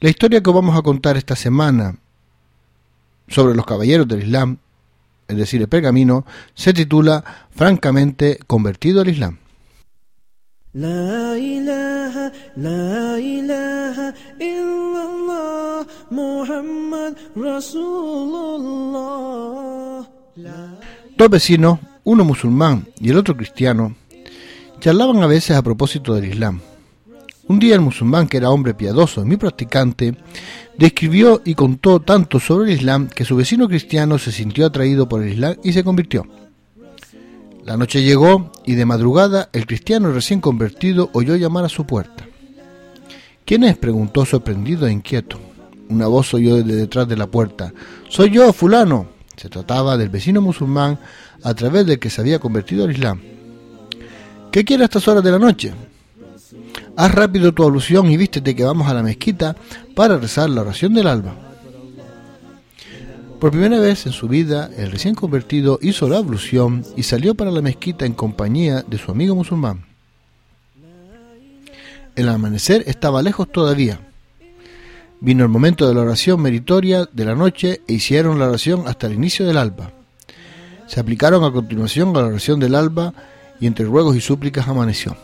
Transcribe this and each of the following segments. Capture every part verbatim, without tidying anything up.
La historia que vamos a contar esta semana sobre los caballeros del Islam, es decir, el pergamino, se titula Francamente convertido al Islam. La ilaha, la ilaha illallah, Muhammad Rasulullah. Dos vecinos, uno musulmán y el otro cristiano, charlaban a veces a propósito del Islam. Un día el musulmán, que era hombre piadoso y muy practicante, describió y contó tanto sobre el Islam que su vecino cristiano se sintió atraído por el Islam y se convirtió. La noche llegó y de madrugada el cristiano recién convertido oyó llamar a su puerta. ¿Quién es?, preguntó sorprendido e inquieto. Una voz oyó desde detrás de la puerta. «Soy yo, fulano». Se trataba del vecino musulmán a través del que se había convertido al Islam. «¿Qué quieres a estas horas de la noche?» «Haz rápido tu ablución y vístete que vamos a la mezquita para rezar la oración del alba». Por primera vez en su vida, el recién convertido hizo la ablución y salió para la mezquita en compañía de su amigo musulmán. El amanecer estaba lejos todavía. Vino el momento de la oración meritoria de la noche e hicieron la oración hasta el inicio del alba. Se aplicaron a continuación a la oración del alba y entre ruegos y súplicas amaneció.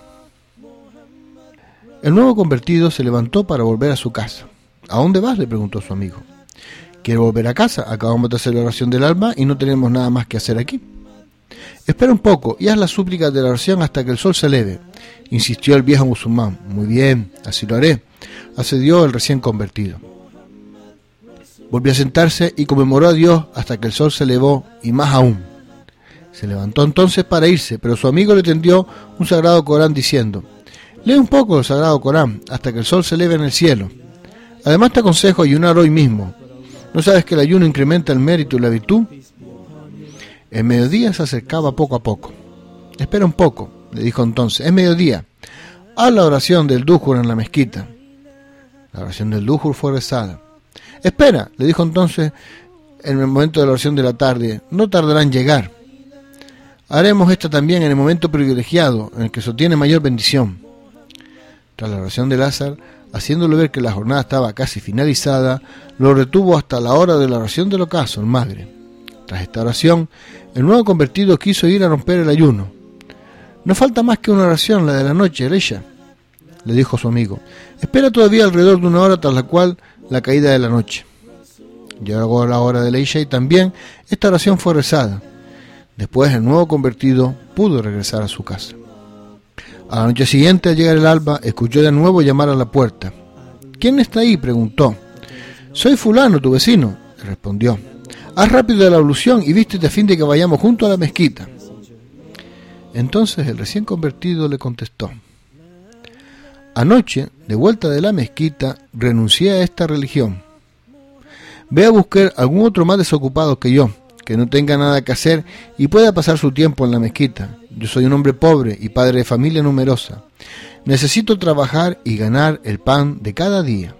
El nuevo convertido se levantó para volver a su casa. «¿A dónde vas?», le preguntó su amigo. «Quiero volver a casa, acabamos de hacer la oración del alba y no tenemos nada más que hacer aquí». «Espera un poco y haz las súplicas de la oración hasta que el sol se eleve», insistió el viejo musulmán. «Muy bien, así lo haré», accedió el recién convertido. Volvió a sentarse y conmemoró a Dios hasta que el sol se elevó y más aún. Se levantó entonces para irse, pero su amigo le tendió un sagrado Corán diciendo: «Lee un poco el sagrado Corán hasta que el sol se eleve en el cielo. Además te aconsejo ayunar hoy mismo. ¿No sabes que el ayuno incrementa el mérito y la virtud?». El mediodía se acercaba poco a poco. «Espera un poco», le dijo entonces, «es mediodía. Haz la oración del Duhur en la mezquita». La oración del Duhur fue rezada. «Espera», le dijo entonces en el momento de la oración de la tarde, «no tardará en llegar. Haremos esta también en el momento privilegiado, en el que se obtiene mayor bendición». Tras la oración del Asar, haciéndole ver que la jornada estaba casi finalizada, lo retuvo hasta la hora de la oración del ocaso, el Maghrib. Tras esta oración, el nuevo convertido quiso ir a romper el ayuno. «No falta más que una oración, la de la noche, el Isha», le dijo su amigo. «Espera todavía alrededor de una hora, tras la cual la caída de la noche». Llegó la hora de la Isha y también esta oración fue rezada. Después el nuevo convertido pudo regresar a su casa. A la noche siguiente, al llegar el alba, escuchó de nuevo llamar a la puerta. «¿Quién está ahí?», preguntó. «Soy fulano, tu vecino», le respondió. «Haz rápido la ablución y vístete a fin de que vayamos junto a la mezquita». Entonces el recién convertido le contestó: «Anoche, de vuelta de la mezquita, renuncié a esta religión. Ve a buscar algún otro más desocupado que yo, que no tenga nada que hacer y pueda pasar su tiempo en la mezquita. Yo soy un hombre pobre y padre de familia numerosa. Necesito trabajar y ganar el pan de cada día».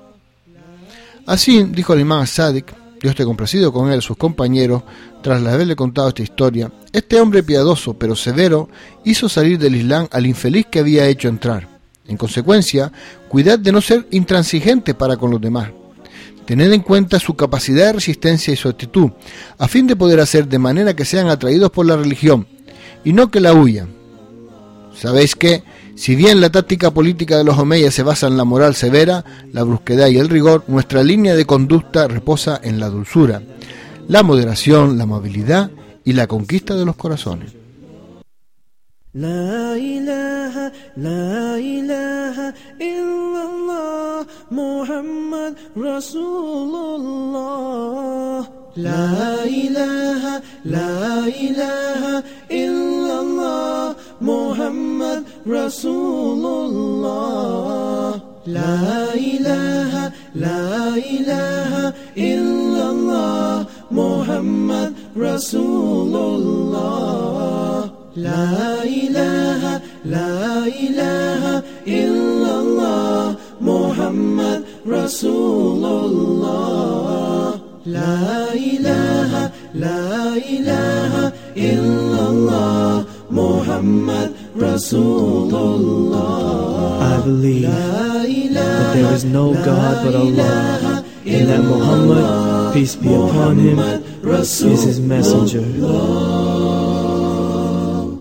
Así dijo el imán Sadik, Dios esté complacido con él, sus compañeros, tras haberle contado esta historia. Este hombre piadoso pero severo hizo salir del Islam al infeliz que había hecho entrar. En consecuencia, cuidad de no ser intransigente para con los demás. Tened en cuenta su capacidad de resistencia y su actitud, a fin de poder hacer de manera que sean atraídos por la religión, y no que la huyan. Sabéis que, si bien la táctica política de los omeyas se basa en la moral severa, la brusquedad y el rigor, nuestra línea de conducta reposa en la dulzura, la moderación, la amabilidad y la conquista de los corazones. La ilaha, la ilaha illallah, Muhammad Rasulullah. La ilaha, la ilaha illallah, Muhammad Rasulullah. La ilaha, la ilaha illallah, Muhammad Rasulullah. La ilaha, la ilaha illallah, Muhammad Rasulullah. La ilaha, la ilaha illallah, Muhammad Rasulullah. I believe. La ilaha. that there is no God but Allah, and that Muhammad, peace be upon him, is his messenger.